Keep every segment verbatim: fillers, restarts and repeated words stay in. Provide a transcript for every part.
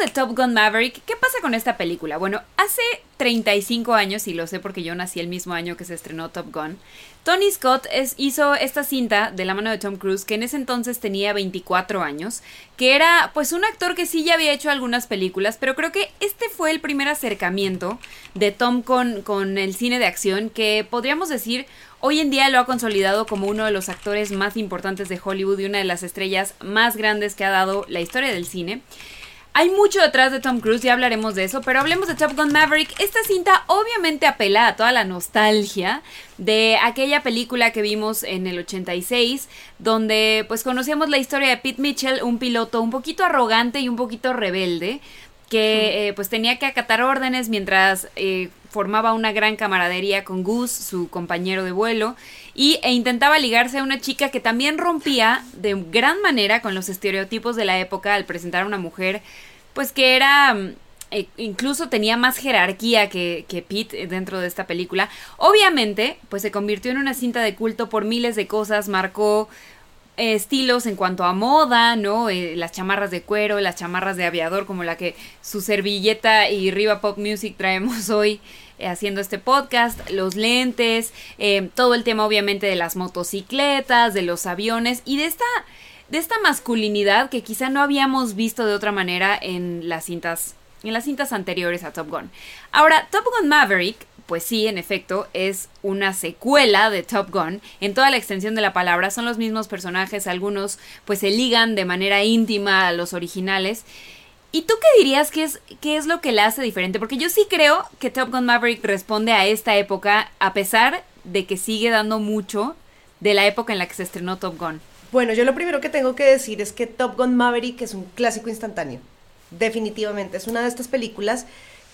de Top Gun Maverick, ¿qué pasa con esta película? Bueno, hace treinta y cinco años, y lo sé porque yo nací el mismo año que se estrenó Top Gun, Tony Scott es, hizo esta cinta de la mano de Tom Cruise, que en ese entonces tenía veinticuatro años, que era pues un actor que sí ya había hecho algunas películas, pero creo que este fue el primer acercamiento de Tom con, con el cine de acción, que podríamos decir hoy en día lo ha consolidado como uno de los actores más importantes de Hollywood y una de las estrellas más grandes que ha dado la historia del cine. Hay mucho detrás de Tom Cruise, ya hablaremos de eso, pero hablemos de Top Gun Maverick. Esta cinta obviamente apela a toda la nostalgia de aquella película que vimos en el ochenta y seis, donde pues conocíamos la historia de Pete Mitchell, un piloto un poquito arrogante y un poquito rebelde, que eh, pues tenía que acatar órdenes mientras eh, formaba una gran camaradería con Gus, su compañero de vuelo, y, e intentaba ligarse a una chica que también rompía de gran manera con los estereotipos de la época al presentar a una mujer pues que era... Eh, incluso tenía más jerarquía que, que Pete dentro de esta película. Obviamente, pues se convirtió en una cinta de culto por miles de cosas, marcó eh, estilos en cuanto a moda, ¿no? Eh, las chamarras de cuero, las chamarras de aviador, como la que su servilleta y Riva Pop Music traemos hoy eh, haciendo este podcast, los lentes, eh, todo el tema obviamente de las motocicletas, de los aviones y de esta... de esta masculinidad que quizá no habíamos visto de otra manera en las cintas en las cintas anteriores a Top Gun. Ahora, Top Gun Maverick, pues sí, en efecto, es una secuela de Top Gun. En toda la extensión de la palabra, son los mismos personajes, algunos pues se ligan de manera íntima a los originales. ¿Y tú qué dirías que es, qué es lo que la hace diferente? Porque yo sí creo que Top Gun Maverick responde a esta época, a pesar de que sigue dando mucho de la época en la que se estrenó Top Gun. Bueno, yo lo primero que tengo que decir es que Top Gun Maverick es un clásico instantáneo. Definitivamente, es una de estas películas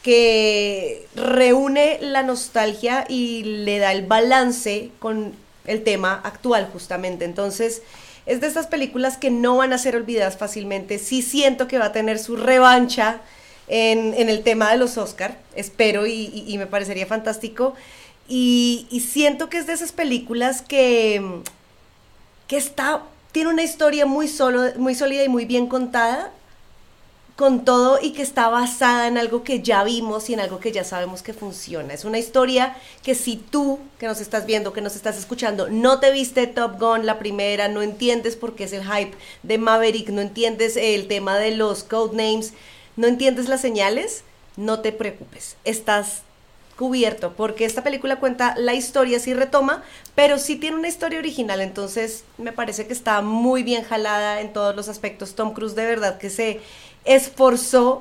que reúne la nostalgia y le da el balance con el tema actual justamente. Entonces, es de estas películas que no van a ser olvidadas fácilmente. Sí siento que va a tener su revancha en, en el tema de los Oscar, espero y, y, y me parecería fantástico. Y, y siento que es de esas películas que... que está, tiene una historia muy, solo, muy sólida y muy bien contada, con todo, y que está basada en algo que ya vimos y en algo que ya sabemos que funciona. Es una historia que si tú, que nos estás viendo, que nos estás escuchando, no te viste Top Gun, la primera, no entiendes por qué es el hype de Maverick, no entiendes el tema de los codenames, no entiendes las señales, no te preocupes, estás cubierto, porque esta película cuenta la historia, sí retoma, pero sí tiene una historia original, entonces me parece que está muy bien jalada en todos los aspectos. Tom Cruise de verdad que se esforzó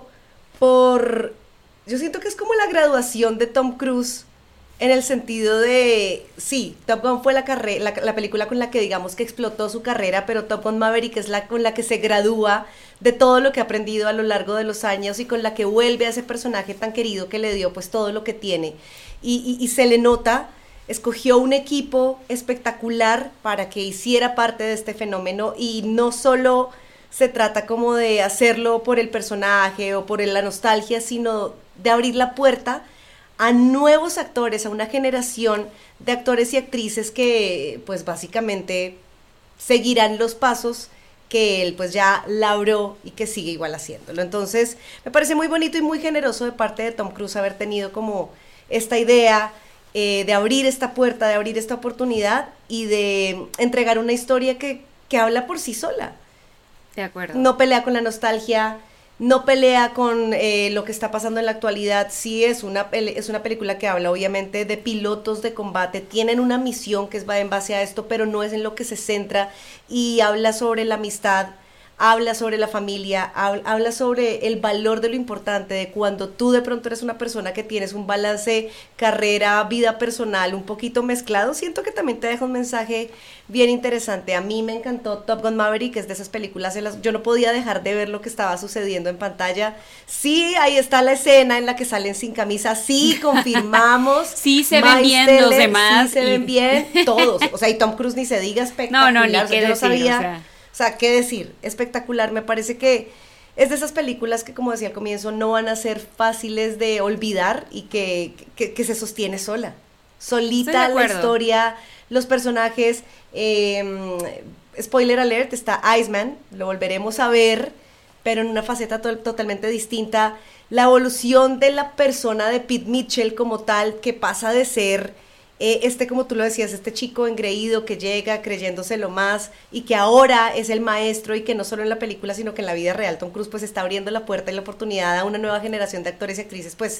por... Yo siento que es como la graduación de Tom Cruise en el sentido de... Sí, Top Gun fue la, carre- la, la película con la que digamos que explotó su carrera, pero Top Gun Maverick es la con la que se gradúa de todo lo que ha aprendido a lo largo de los años y con la que vuelve a ese personaje tan querido que le dio pues todo lo que tiene. Y, y, y se le nota, escogió un equipo espectacular para que hiciera parte de este fenómeno y no solo se trata como de hacerlo por el personaje o por la nostalgia, sino de abrir la puerta a nuevos actores, a una generación de actores y actrices que pues básicamente seguirán los pasos que él pues ya labró y que sigue igual haciéndolo. Entonces me parece muy bonito y muy generoso de parte de Tom Cruise haber tenido como esta idea eh, de abrir esta puerta, de abrir esta oportunidad y de entregar una historia que, que habla por sí sola. De acuerdo. No pelea con la nostalgia, no pelea con eh, lo que está pasando en la actualidad. Sí es una, es una película que habla obviamente de pilotos de combate, tienen una misión que va en base a esto, pero no es en lo que se centra, y habla sobre la amistad, habla sobre la familia, habla sobre el valor de lo importante, de cuando tú de pronto eres una persona que tienes un balance carrera, vida personal un poquito mezclado. Siento que también te deja un mensaje bien interesante. A mí me encantó Top Gun Maverick, que es de esas películas en las yo no podía dejar de ver lo que estaba sucediendo en pantalla. Sí, ahí está la escena en la que salen sin camisa, sí, confirmamos. Sí se ven bien Teller, los demás. Sí se y... ven bien todos, o sea, y Tom Cruise ni se diga, espectacular. No, no, ni o sea, qué yo decir, no sabía... o sea... O sea, qué decir, espectacular. Me parece que es de esas películas que, como decía al comienzo, no van a ser fáciles de olvidar y que, que, que se sostiene sola. Solita la historia, los personajes. Eh, spoiler alert, está Iceman, lo volveremos a ver, pero en una faceta to- totalmente distinta. La evolución de la persona de Pete Mitchell como tal, que pasa de ser eh, este, como tú lo decías, este chico engreído que llega creyéndoselo más y que ahora es el maestro, y que no solo en la película sino que en la vida real Tom Cruise pues está abriendo la puerta y la oportunidad a una nueva generación de actores y actrices. Pues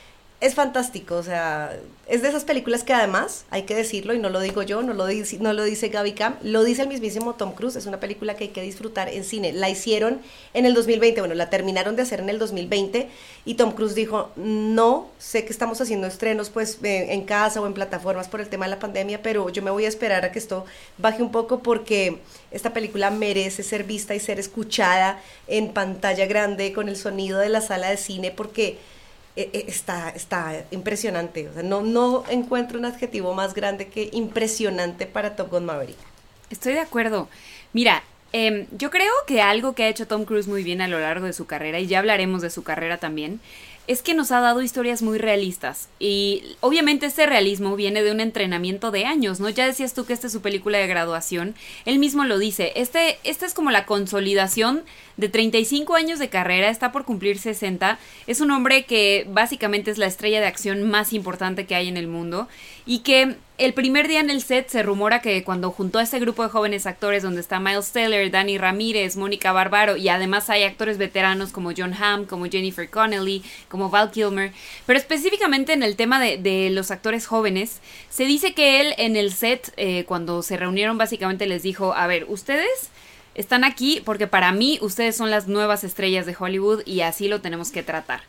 es fantástico, o sea, es de esas películas que además, hay que decirlo, y no lo digo yo, no lo dice, no lo dice Gaby Cam, lo dice el mismísimo Tom Cruise. Es una película que hay que disfrutar en cine. La hicieron en el dos mil veinte, bueno, la terminaron de hacer en el dos mil veinte, y Tom Cruise dijo, no, sé que estamos haciendo estrenos pues eh, en casa o en plataformas por el tema de la pandemia, pero yo me voy a esperar a que esto baje un poco, porque esta película merece ser vista y ser escuchada en pantalla grande, con el sonido de la sala de cine, porque Está, está impresionante. O sea, no, no encuentro un adjetivo más grande que impresionante para Top Gun Maverick. Estoy de acuerdo. Mira, eh, yo creo que algo que ha hecho Tom Cruise muy bien a lo largo de su carrera, y ya hablaremos de su carrera también, es que nos ha dado historias muy realistas. Y obviamente este realismo viene de un entrenamiento de años, ¿no? Ya decías tú que esta es su película de graduación. Él mismo lo dice. Este, esta es como la consolidación de treinta y cinco años de carrera, está por cumplir sesenta. Es un hombre que básicamente es la estrella de acción más importante que hay en el mundo, y que el primer día en el set se rumora que cuando juntó a este grupo de jóvenes actores, donde está Miles Teller, Dani Ramírez, Mónica Barbaro, y además hay actores veteranos como Jon Hamm, como Jennifer Connelly, como Val Kilmer, pero específicamente en el tema de, de los actores jóvenes, se dice que él en el set, eh, cuando se reunieron, básicamente les dijo, a ver, ustedes están aquí porque para mí ustedes son las nuevas estrellas de Hollywood y así lo tenemos que tratar.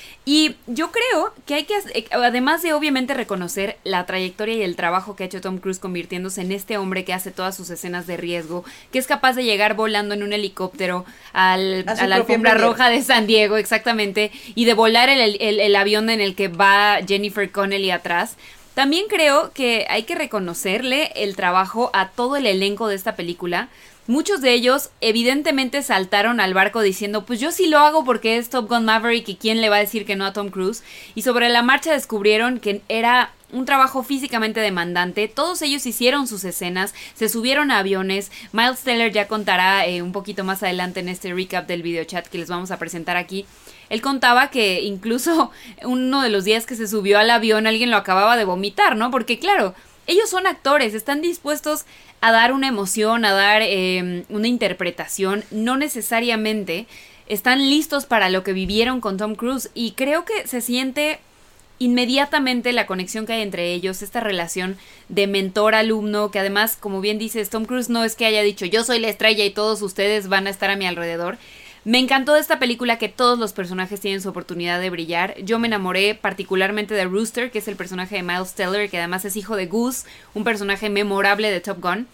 Y yo creo que hay que, además de obviamente reconocer la trayectoria y el trabajo que ha hecho Tom Cruise convirtiéndose en este hombre que hace todas sus escenas de riesgo, que es capaz de llegar volando en un helicóptero al, a, a la alfombra roja de San Diego, exactamente, y de volar el, el, el avión en el que va Jennifer Connelly atrás. También creo que hay que reconocerle el trabajo a todo el elenco de esta película. Muchos de ellos evidentemente saltaron al barco diciendo, pues yo sí lo hago porque es Top Gun Maverick y quién le va a decir que no a Tom Cruise. Y sobre la marcha descubrieron que era un trabajo físicamente demandante. Todos ellos hicieron sus escenas, se subieron a aviones. Miles Teller ya contará eh, un poquito más adelante en este recap del videochat que les vamos a presentar aquí. Él contaba que incluso uno de los días que se subió al avión alguien lo acababa de vomitar, ¿no? Porque claro, ellos son actores, están dispuestos a dar una emoción, a dar eh, una interpretación, no necesariamente están listos para lo que vivieron con Tom Cruise, y creo que se siente inmediatamente la conexión que hay entre ellos, esta relación de mentor-alumno, que además, como bien dices, Tom Cruise no es que haya dicho yo soy la estrella y todos ustedes van a estar a mi alrededor. Me encantó de esta película que todos los personajes tienen su oportunidad de brillar. Yo me enamoré particularmente de Rooster, que es el personaje de Miles Teller, que además es hijo de Goose, un personaje memorable de Top Gun.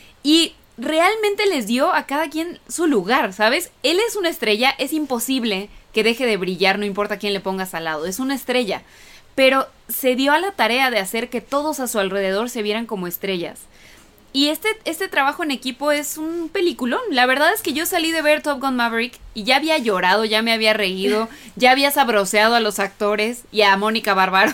Y realmente les dio a cada quien su lugar, ¿sabes? Él es una estrella, es imposible que deje de brillar, no importa quién le pongas al lado, es una estrella. Pero se dio a la tarea de hacer que todos a su alrededor se vieran como estrellas. Y este, este trabajo en equipo es un peliculón. La verdad es que yo salí de ver Top Gun Maverick y ya había llorado, ya me había reído, ya había sabroseado a los actores y a Mónica Barbaro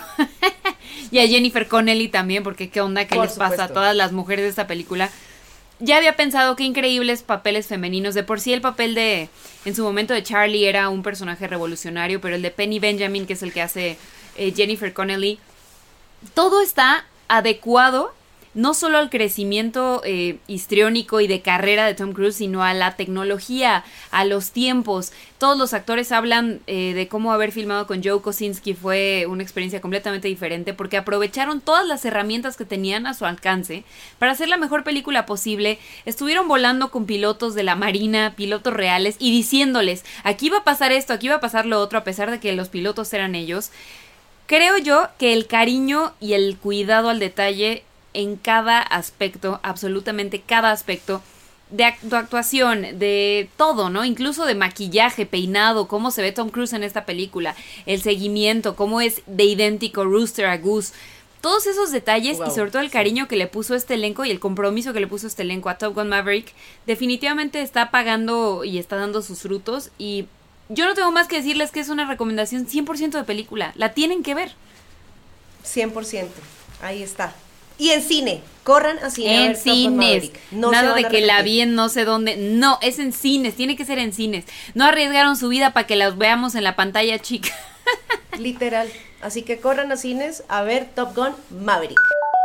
y a Jennifer Connelly también, porque qué onda, qué les pasa a todas las mujeres de esta película. Ya había pensado qué increíbles papeles femeninos. De por sí el papel de, en su momento, de Charlie era un personaje revolucionario, pero el de Penny Benjamin, que es el que hace eh, Jennifer Connelly, todo está adecuado no solo al crecimiento eh, histriónico y de carrera de Tom Cruise, sino a la tecnología, a los tiempos. Todos los actores hablan eh, de cómo haber filmado con Joe Kosinski fue una experiencia completamente diferente, porque aprovecharon todas las herramientas que tenían a su alcance para hacer la mejor película posible. Estuvieron volando con pilotos de la Marina, pilotos reales, y diciéndoles, aquí va a pasar esto, aquí va a pasar lo otro, a pesar de que los pilotos eran ellos. Creo yo que el cariño y el cuidado al detalle en cada aspecto, absolutamente cada aspecto de act- actuación, de todo, ¿no? Incluso de maquillaje, peinado, cómo se ve Tom Cruise en esta película, el seguimiento, cómo es de idéntico Rooster a Goose. Todos esos detalles, wow, y sobre todo el cariño que le puso este elenco y el compromiso que le puso este elenco a Top Gun Maverick, definitivamente está pagando y está dando sus frutos. Y yo no tengo más que decirles que es una recomendación cien por ciento de película. La tienen que ver. cien por ciento. Ahí está. Y en cine, corran a cine. En a ver Top Gun cines. Maverick. No se Nada van de a que la arrepentir. vi en no sé dónde. No, es en cines. Tiene que ser en cines. No arriesgaron su vida para que las veamos en la pantalla chica. Literal. Así que corran a cines a ver Top Gun Maverick.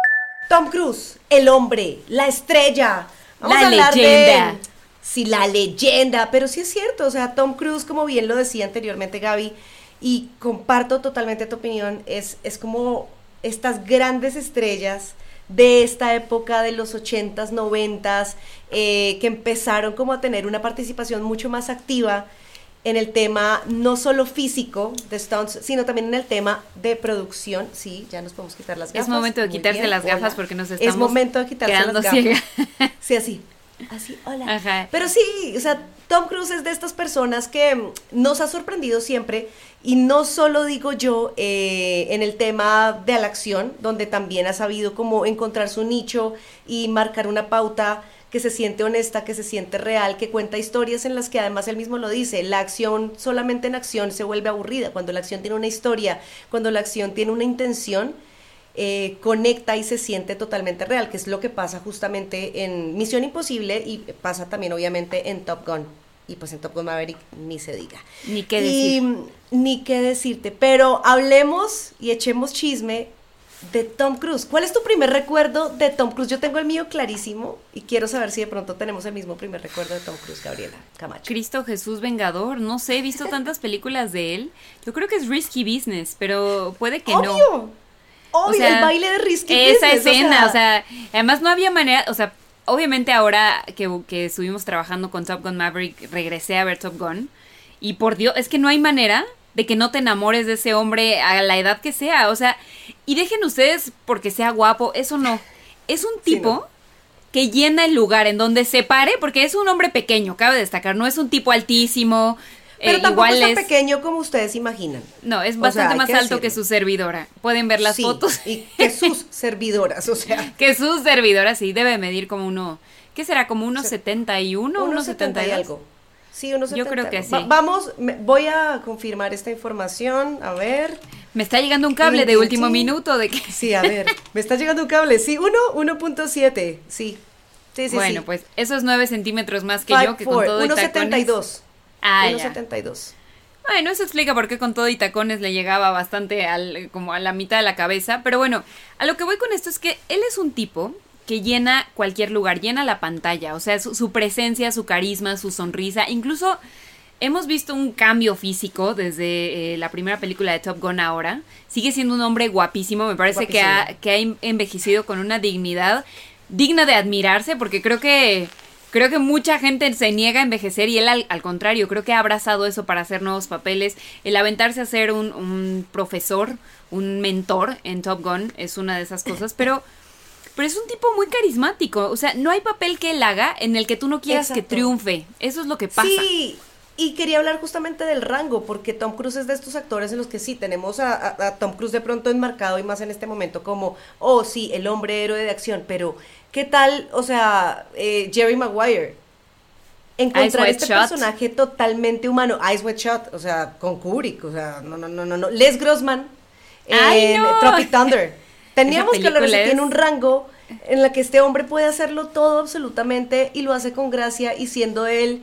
Tom Cruise, el hombre, la estrella. Vamos La a hablar leyenda. de... Sí, la leyenda. Pero sí es cierto, o sea, Tom Cruise, como bien lo decía anteriormente Gaby, y comparto totalmente tu opinión, es, es como estas grandes estrellas de esta época de los ochentas, noventas, eh, que empezaron como a tener una participación mucho más activa en el tema no solo físico de stunts, sino también en el tema de producción. Sí, ya nos podemos quitar las gafas. Es momento de Muy quitarse bien, las gafas hola. porque nos estamos Es momento de quitarse quedando las gafas. ciega. Sí, así. Así, hola. Ajá. Pero sí, o sea, Tom Cruise es de estas personas que mm, nos ha sorprendido siempre, y no solo digo yo eh, en el tema de la acción, donde también ha sabido como encontrar su nicho y marcar una pauta que se siente honesta, que se siente real, que cuenta historias en las que además él mismo lo dice, la acción solamente en acción se vuelve aburrida, cuando la acción tiene una historia, cuando la acción tiene una intención, eh, conecta y se siente totalmente real, que es lo que pasa justamente en Misión Imposible y pasa también obviamente en Top Gun. Y pues en Top Gun Maverick ni se diga. Ni qué Y, decir. ni qué decirte, pero hablemos y echemos chisme de Tom Cruise. ¿Cuál es tu primer recuerdo de Tom Cruise? Yo tengo el mío clarísimo y quiero saber si de pronto tenemos el mismo primer recuerdo de Tom Cruise, Gabriela Camacho. Cristo Jesús Vengador, no sé, he visto tantas películas de él. Yo creo que es Risky Business, pero puede que no. Obvio, obvio, O sea, el baile de Risky esa Business, escena, o sea, además no había manera, o sea, obviamente ahora que, que estuvimos trabajando con Top Gun Maverick, regresé a ver Top Gun, y por Dios, es que no hay manera de que no te enamores de ese hombre a la edad que sea, o sea, y dejen ustedes porque sea guapo, eso no, es un Sí, tipo no. que llena el lugar en donde se pare, porque es un hombre pequeño, cabe destacar, no es un tipo altísimo, pero eh, tampoco igual es es... tan pequeño como ustedes imaginan. No, es O sea, bastante hay más que alto que decirlo. su servidora. Pueden ver las Sí, fotos. y que sus servidoras, o sea, Que su servidora sí debe medir como uno, ¿qué será? Como unos Se- setenta y uno, unos setenta y algo. Sí, unos Yo setenta creo y que algo. sí. Va- vamos, me- voy a confirmar esta información, a ver. Me está llegando un cable Tin, de tin, último tin. minuto de que... Sí, a ver, me está llegando un cable, sí, uno, uno punto siete, sí. Sí, sí, bueno, sí. pues esos nueve centímetros más que Five, yo, que con four, todo y uno tacones... setenta y dos. Ah, uno ya. setenta y dos. Bueno, eso explica por qué con todo y tacones le llegaba bastante al, como a la mitad de la cabeza. Pero bueno, a lo que voy con esto es que él es un tipo que llena cualquier lugar, llena la pantalla. O sea, su, su presencia, su carisma, su sonrisa. Incluso hemos visto un cambio físico desde eh, la primera película de Top Gun ahora. Sigue siendo un hombre guapísimo. Me parece que ha, Guapísimo. que ha envejecido con una dignidad digna de admirarse, porque creo que... Creo que mucha gente se niega a envejecer y él al, al contrario, creo que ha abrazado eso para hacer nuevos papeles. El aventarse a ser un, un profesor, un mentor en Top Gun es una de esas cosas, pero, pero es un tipo muy carismático. O sea, no hay papel que él haga en el que tú no quieras Exacto. que triunfe. Eso es lo que pasa. Sí, y quería hablar justamente del rango, porque Tom Cruise es de estos actores en los que sí, tenemos a, a- a Tom Cruise de pronto enmarcado y más en este momento como, oh sí, el hombre héroe de acción, pero ¿qué tal, o sea, eh, Jerry Maguire? Encontrar White este Shot. personaje totalmente humano, Ice White Shot, o sea, con Kubrick, o sea, no, no, no, no, no, Les Grossman ¡Ay, en no! Tropic Thunder. Teníamos que hablar de película eso, es- tiene un rango en la que este hombre puede hacerlo todo absolutamente y lo hace con gracia y siendo él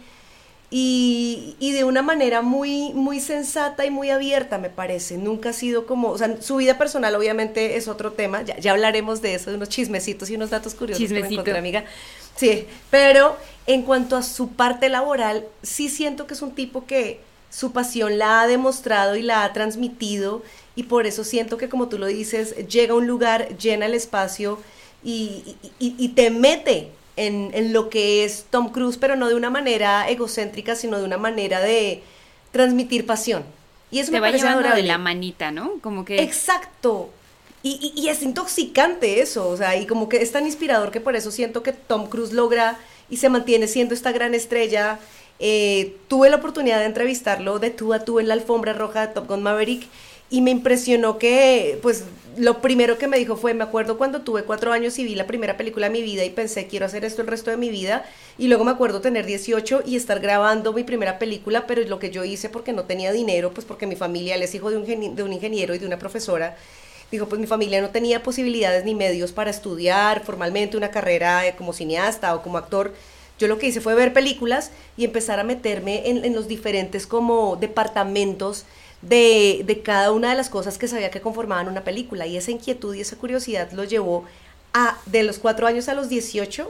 y, y de una manera muy, muy sensata y muy abierta, me parece. Nunca ha sido como, o sea, su vida personal obviamente es otro tema, ya, ya hablaremos de eso, de unos chismecitos y unos datos curiosos que me Chismecito. encontré, amiga. Sí, pero en cuanto a su parte laboral, sí siento que es un tipo que su pasión la ha demostrado y la ha transmitido y por eso siento que como tú lo dices, llega a un lugar, llena el espacio y, y- y- y te mete en, en lo que es Tom Cruise, pero no de una manera egocéntrica, sino de una manera de transmitir pasión. Y eso Te me va parece llevando de adorable. la manita, ¿no? Como que... Exacto. Y, y- y es intoxicante eso, o sea, y como que es tan inspirador que por eso siento que Tom Cruise logra y se mantiene siendo esta gran estrella. Eh, tuve la oportunidad de entrevistarlo de tú a tú en la alfombra roja de Top Gun Maverick y me impresionó que, pues, lo primero que me dijo fue, me acuerdo cuando tuve cuatro años y vi la primera película de mi vida y pensé, quiero hacer esto el resto de mi vida, y luego me acuerdo tener dieciocho y estar grabando mi primera película, pero lo que yo hice porque no tenía dinero, pues porque mi familia, él es hijo de un, geni- de un ingeniero y de una profesora, Dijo, pues mi familia no tenía posibilidades ni medios para estudiar formalmente una carrera eh, como cineasta o como actor. Yo lo que hice fue ver películas y empezar a meterme en, en los diferentes como departamentos de, de cada una de las cosas que sabía que conformaban una película. Y esa inquietud y esa curiosidad lo llevó a, de los cuatro años a los dieciocho,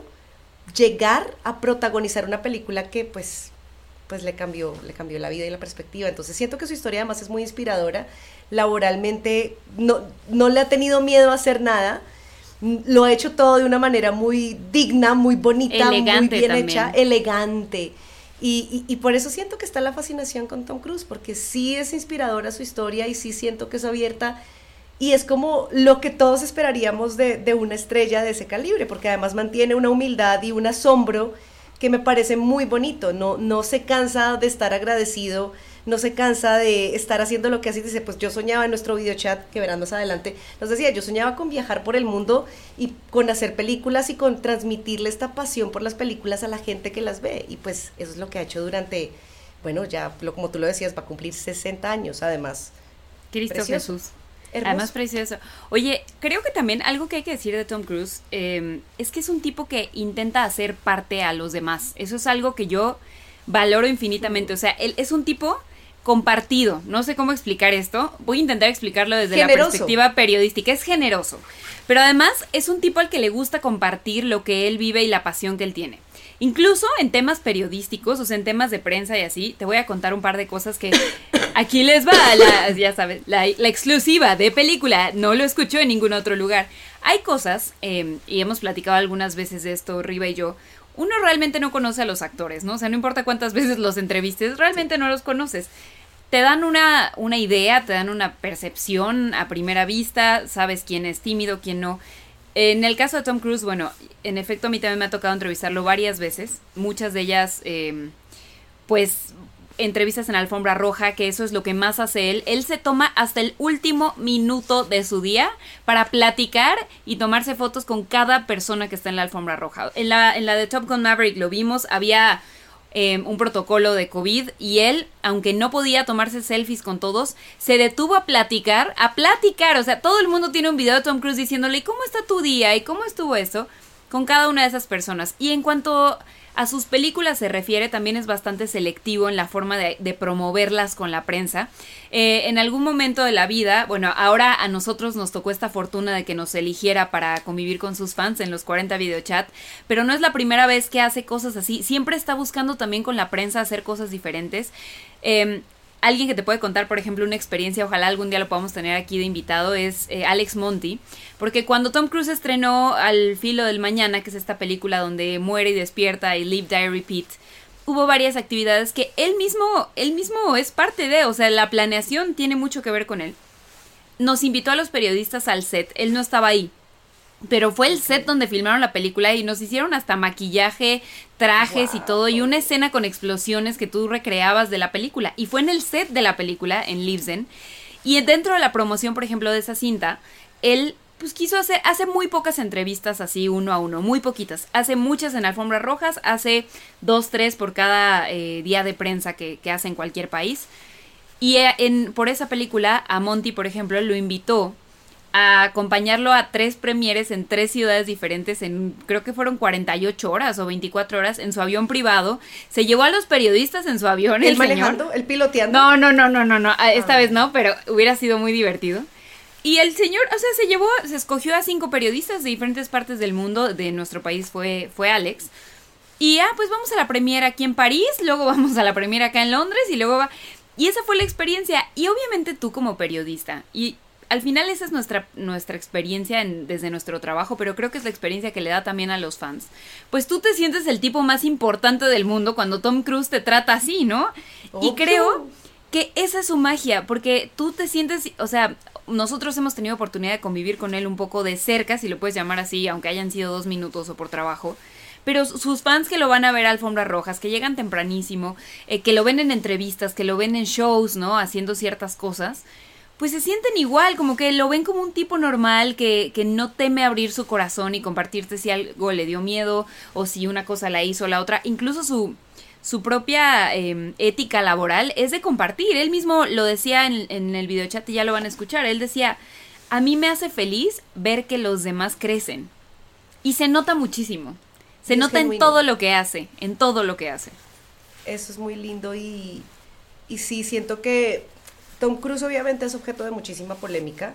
llegar a protagonizar una película que pues, pues le cambió, le cambió la vida y la perspectiva. Entonces siento que su historia además es muy inspiradora. Laboralmente no, no le ha tenido miedo a hacer nada. Lo ha hecho todo de una manera muy digna, muy bonita, elegante, muy bien también hecha, elegante. Y, y, y por eso siento que está la fascinación con Tom Cruise, porque sí es inspiradora su historia y sí siento que es abierta y es como lo que todos esperaríamos de, de una estrella de ese calibre, porque además mantiene una humildad y un asombro que me parece muy bonito. No, no se cansa de estar agradecido, no se cansa de estar haciendo lo que hace. Dice, pues yo soñaba en nuestro videochat, que verán más adelante, nos decía, yo soñaba con viajar por el mundo y con hacer películas y con transmitirle esta pasión por las películas a la gente que las ve, y pues eso es lo que ha hecho durante, bueno, ya lo, como tú lo decías, va a cumplir sesenta años además. Cristo Precioso. Jesús. Hermoso. Además precioso. Oye, creo que también algo que hay que decir de Tom Cruise eh, es que es un tipo que intenta hacer parte a los demás. Eso es algo que yo valoro infinitamente. O sea, él es un tipo compartido. No sé cómo explicar esto. Voy a intentar explicarlo desde generoso. La perspectiva periodística. Es generoso. Pero además es un tipo al que le gusta compartir lo que él vive y la pasión que él tiene. Incluso en temas periodísticos, o sea, en temas de prensa y así, te voy a contar un par de cosas que aquí les va, la, ya sabes, la, la exclusiva de película, no lo escucho en ningún otro lugar. Hay cosas, eh, y hemos platicado algunas veces de esto, Riva y yo, uno realmente no conoce a los actores, ¿no? O sea, no importa cuántas veces los entrevistes, realmente no los conoces. Te dan una, una idea, te dan una percepción a primera vista, sabes quién es tímido, quién no. En el caso de Tom Cruise, bueno, en efecto a mí también me ha tocado entrevistarlo varias veces, muchas de ellas, eh, pues, entrevistas en la alfombra roja, que eso es lo que más hace él. Él se toma hasta el último minuto de su día para platicar y tomarse fotos con cada persona que está en la alfombra roja. En la, en la de Top Gun Maverick lo vimos, había eh, un protocolo de COVID y él, aunque no podía tomarse selfies con todos, se detuvo a platicar, a platicar, o sea, todo el mundo tiene un video de Tom Cruise diciéndole, ¿y cómo está tu día? ¿Y cómo estuvo eso? Con cada una de esas personas. Y en cuanto a sus películas se refiere, también es bastante selectivo en la forma de, de promoverlas con la prensa. Eh, en algún momento de la vida, bueno, ahora a nosotros nos tocó esta fortuna de que nos eligiera para convivir con sus fans en los cuarenta videochat, pero no es la primera vez que hace cosas así. Siempre está buscando también con la prensa hacer cosas diferentes. Eh, Alguien que te puede contar, por ejemplo, una experiencia, ojalá algún día lo podamos tener aquí de invitado, es eh, Alex Monty, porque cuando Tom Cruise estrenó Al filo del mañana, que es esta película donde muere y despierta y Live, Die, Repeat, hubo varias actividades que él mismo, él mismo es parte de, o sea, la planeación tiene mucho que ver con él. Nos invitó a los periodistas al set, él no estaba ahí, pero fue el set donde filmaron la película y nos hicieron hasta maquillaje, trajes wow. y todo, y una escena con explosiones que tú recreabas de la película. Y fue en el set de la película, en Libsyn. Y dentro de la promoción, por ejemplo, de esa cinta, él pues quiso hacer, hace muy pocas entrevistas así uno a uno, muy poquitas. Hace muchas en alfombras rojas, hace dos, tres por cada eh, día de prensa que, que hace en cualquier país. Y en, por esa película, a Monty, por ejemplo, lo invitó a acompañarlo a tres premieres en tres ciudades diferentes en, creo que fueron cuarenta y ocho horas o veinticuatro horas en su avión privado. Se llevó a los periodistas en su avión. ¿El el manejando? Señor. ¿El piloteando? No, no, no, no, no, no. Esta ah. vez no, pero hubiera sido muy divertido. Y el señor, o sea, se llevó, se escogió a cinco periodistas de diferentes partes del mundo. De nuestro país fue, fue Alex. Y ah, pues vamos a la premiere aquí en París, luego vamos a la premiere acá en Londres y luego va... Y esa fue la experiencia. Y obviamente tú como periodista, y al final esa es nuestra, nuestra experiencia en, desde nuestro trabajo, pero creo que es la experiencia que le da también a los fans. Pues tú te sientes el tipo más importante del mundo cuando Tom Cruise te trata así, ¿no? Okay. Y creo que esa es su magia, porque tú te sientes, o sea, nosotros hemos tenido oportunidad de convivir con él un poco de cerca, si lo puedes llamar así, aunque hayan sido dos minutos o por trabajo. Pero sus fans que lo van a ver a alfombras rojas, que llegan tempranísimo, eh, que lo ven en entrevistas, que lo ven en shows, ¿no? Haciendo ciertas cosas, pues se sienten igual, como que lo ven como un tipo normal que, que no teme abrir su corazón y compartirte si algo le dio miedo o si una cosa la hizo la otra. Incluso su, su propia eh, ética laboral es de compartir. Él mismo lo decía en, en el videochat y ya lo van a escuchar. Él decía, a mí me hace feliz ver que los demás crecen. Y se nota muchísimo. Se Es nota en genuino. todo lo que hace, en todo lo que hace. Eso es muy lindo y, y sí, siento que Tom Cruise obviamente es objeto de muchísima polémica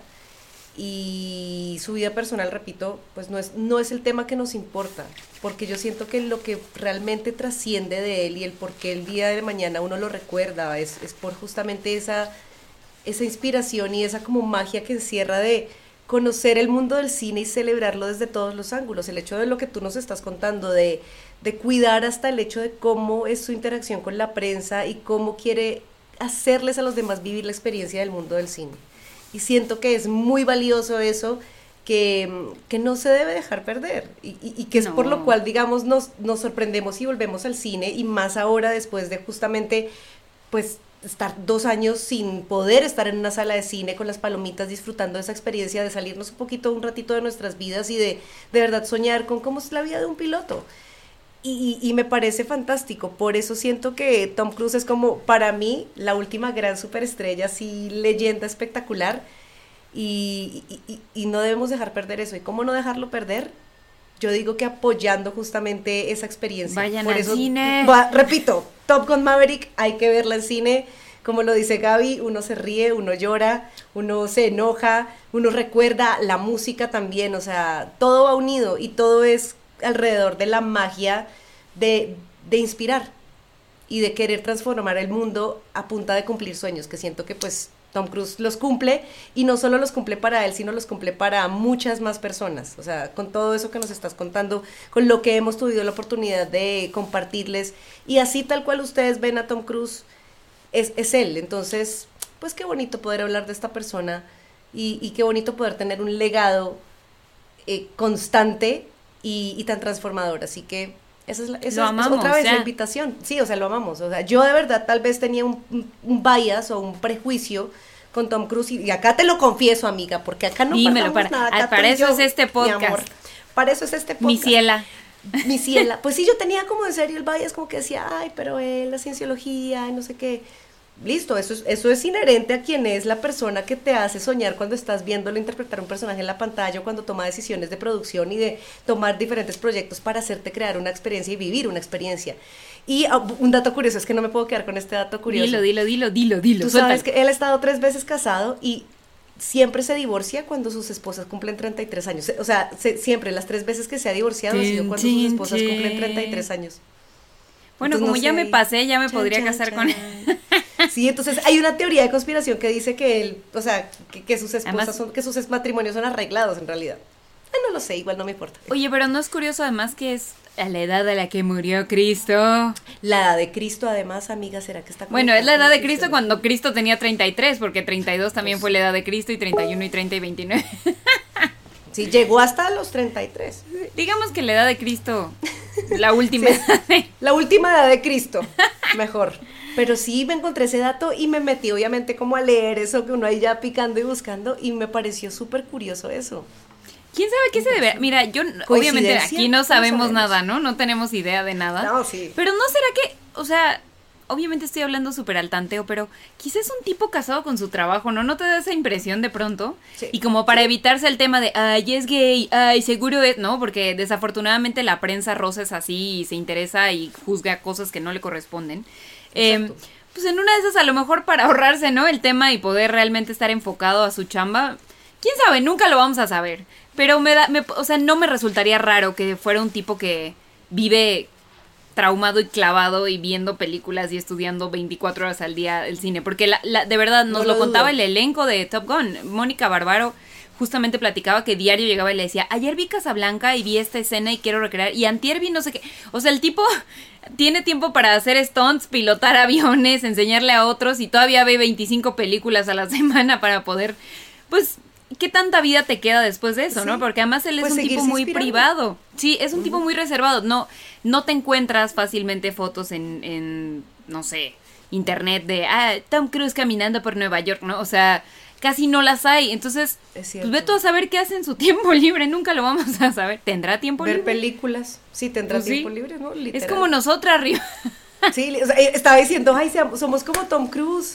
y su vida personal, repito, pues no es, no es el tema que nos importa, porque yo siento que lo que realmente trasciende de él y el por qué el día de mañana uno lo recuerda es, es por justamente esa, esa inspiración y esa como magia que encierra de conocer el mundo del cine y celebrarlo desde todos los ángulos. El hecho de lo que tú nos estás contando, de, de cuidar hasta el hecho de cómo es su interacción con la prensa y cómo quiere hacerles a los demás vivir la experiencia del mundo del cine. Y siento que es muy valioso eso, que, que no se debe dejar perder. Y, y, y que es No. por lo cual, digamos, nos, nos sorprendemos y volvemos al cine, y más ahora después de justamente, pues, estar dos años sin poder estar en una sala de cine con las palomitas, disfrutando de esa experiencia, de salirnos un poquito, un ratito de nuestras vidas y de de verdad soñar con cómo es la vida de un piloto. Y, y, y me parece fantástico, por eso siento que Tom Cruise es como, para mí, la última gran superestrella, así, leyenda espectacular, y, y, y, y no debemos dejar perder eso. ¿Y cómo no dejarlo perder? Yo digo que apoyando justamente esa experiencia. Vayan Por al eso, cine. va- repito, Top Gun Maverick, hay que verla en cine. Como lo dice Gaby, uno se ríe, uno llora, uno se enoja, uno recuerda la música también, o sea, todo va unido y todo es alrededor de la magia de, de inspirar y de querer transformar el mundo a punta de cumplir sueños, que siento que pues Tom Cruise los cumple, y no solo los cumple para él, sino los cumple para muchas más personas. O sea, con todo eso que nos estás contando, con lo que hemos tenido la oportunidad de compartirles, y así tal cual ustedes ven a Tom Cruise, es, es él. Entonces, pues qué bonito poder hablar de esta persona, y, y qué bonito poder tener un legado eh, constante y, y tan transformador. Así que esa es, la, esa Lo es- amamos, es otra vez ya. la invitación. Sí, o sea, lo amamos. O sea, yo de verdad tal vez tenía un, un, un bias o un prejuicio con Tom Cruise, y, y acá te lo confieso, amiga, porque acá no Dímelo, guardamos para- nada. ah, Acá para tú y eso yo, es este mi podcast. amor, para eso es este podcast. Mi ciela. Mi ciela. Pues sí, yo tenía como en serio el bias, como que decía, ay, pero él, la cienciología, y no sé qué. Listo, eso es, eso es inherente a quien es la persona que te hace soñar cuando estás viéndolo interpretar un personaje en la pantalla, o cuando toma decisiones de producción y de tomar diferentes proyectos para hacerte crear una experiencia y vivir una experiencia. Y uh, un dato curioso, es que no me puedo quedar con este dato curioso. Dilo, dilo, dilo, dilo, dilo. Tú suéltalo. sabes que él ha estado tres veces casado y siempre se divorcia cuando sus esposas cumplen treinta y tres años. O sea, se- siempre, las tres veces que se ha divorciado ha sido Chin, cuando sus chin, esposas chin. cumplen treinta y tres años. Bueno, Entonces, como no ya sé. me pasé, ya me Chan, podría chan, casar con él. chan. Sí, entonces hay una teoría de conspiración que dice que él, o sea, que, que sus esposas Además- son, que sus matrimonios son arreglados en realidad. Ah, no lo sé, igual no me importa. Oye, pero no es curioso además que es a la edad a la que murió Cristo. La edad de Cristo, además, amiga, ¿será que está Bueno, es la edad de conectada Cristo con cuando Cristo tenía treinta y tres, porque treinta y dos también Pues- fue la edad de Cristo, y treinta y uno y treinta y veintinueve. Sí, llegó hasta los treinta y tres. Digamos que la edad de Cristo, la última Sí. edad de- La última edad de Cristo, mejor. Pero sí me encontré ese dato y me metí obviamente como a leer eso que uno ahí ya picando y buscando, y me pareció súper curioso eso. ¿Quién sabe qué se debe? Mira, yo n- obviamente ¿Coincidencia? aquí no No sabemos sabemos. nada, ¿no? No tenemos idea de nada. No, sí. Pero no será que, o sea, obviamente estoy hablando súper al tanteo, pero quizás es un tipo casado con su trabajo, ¿no? ¿No te da esa impresión de pronto? Sí. Y como para evitarse el tema de, ay, es gay, ay, seguro es, ¿no? Porque desafortunadamente la prensa rosa es así y se interesa y juzga cosas que no le corresponden. Eh, Exacto. pues en una de esas, a lo mejor para ahorrarse, ¿no? El tema y poder realmente estar enfocado a su chamba. ¿Quién sabe? Nunca lo vamos a saber. Pero me da, me, o sea, no me resultaría raro que fuera un tipo que vive traumado y clavado y viendo películas y estudiando veinticuatro horas al día el cine. Porque la, la, de verdad nos No lo, lo contaba dudo. el elenco de Top Gun. Mónica Barbaro justamente platicaba que diario llegaba y le decía, ayer vi Casablanca y vi esta escena y quiero recrear. Y antier vi no sé qué. O sea, el tipo tiene tiempo para hacer stunts, pilotar aviones, enseñarle a otros, y todavía ve veinticinco películas a la semana para poder, pues... ¿Qué tanta vida te queda después de eso, Sí. no? Porque además él es Pues un tipo seguirse muy inspirando. privado. Sí, es un tipo muy reservado. No, no te encuentras fácilmente fotos en, en, no sé, internet de, ah, Tom Cruise caminando por Nueva York, ¿no? O sea, casi no las hay. Entonces, Es cierto. pues ve tú a saber qué hace en su tiempo libre. Nunca lo vamos a saber. ¿Tendrá tiempo Ver libre? películas, sí, tendrá Pues sí. tiempo libre, ¿no? Literal. Es como nosotras arriba. Sí, o sea, eh, estaba diciendo, ay, seamos- somos como Tom Cruise.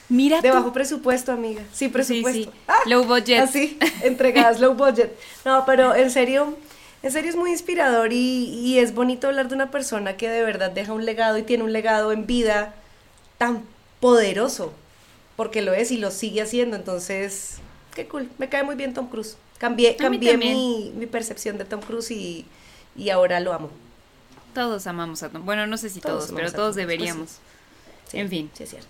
Mira De tú. bajo presupuesto, amiga. Sin presupuesto. Sí, sí. ¡Ah! Low budget. Así, entregadas low budget. No, pero en serio, en serio es muy inspirador y, y es bonito hablar de una persona que de verdad deja un legado y tiene un legado en vida tan poderoso, porque lo es y lo sigue haciendo. Entonces, qué cool. Me cae muy bien Tom Cruise. Cambié, A mí cambié también. mi, mi percepción de Tom Cruise y, y ahora lo amo. Todos amamos a Tom. Bueno, no sé si Todos todos, amamos pero a Tom todos Cruise, pues deberíamos. Sí, En fin. sí es cierto.